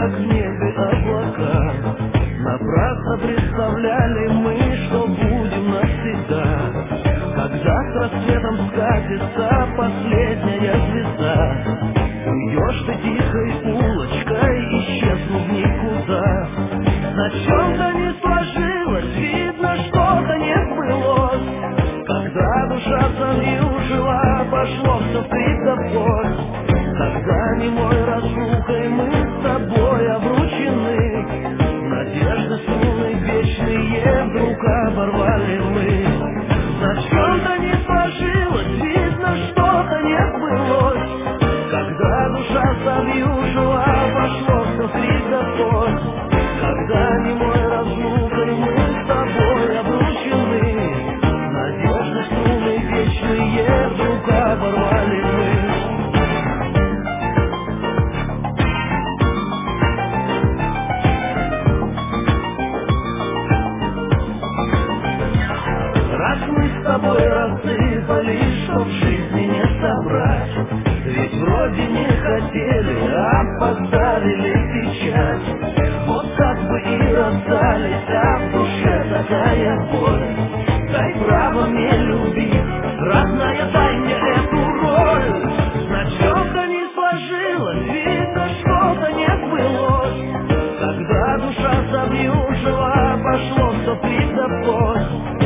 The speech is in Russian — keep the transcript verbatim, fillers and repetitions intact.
как в небе облака. Напрасно представляли мы, что будем навсегда. Когда с рассветом скатится последняя звезда, уйдешь ты тихой улочкой, исчезнув в никуда. На чем-то не сложилось, видно, что-то не сбылось. Когда душа замьюжила, пошло все вскрик да вброс. Когда немой разлукой мы с тобой обручены, надежды смутной вечные вдруг оборвали мы. На чем-то не сложилось, видно, что-то не сбылось. Когда душа замьюжила, пошло все вскрик да вброс. Когда немой разлукой мы с тобой обручены, надежды струны вечные вдруг оборвали мы. Раз мы с тобой рассыпались, чтоб в жизни не собрать, ведь вроде не хотели, а поставили печать. Вот как бы и расстались, а в душе такая боль. Дай право мне любить, родная, дай мне эту роль. На чем-то не сложилось, видно, что-то не сбылось. Когда душа замьюжила, пошло все вскрик да вброс.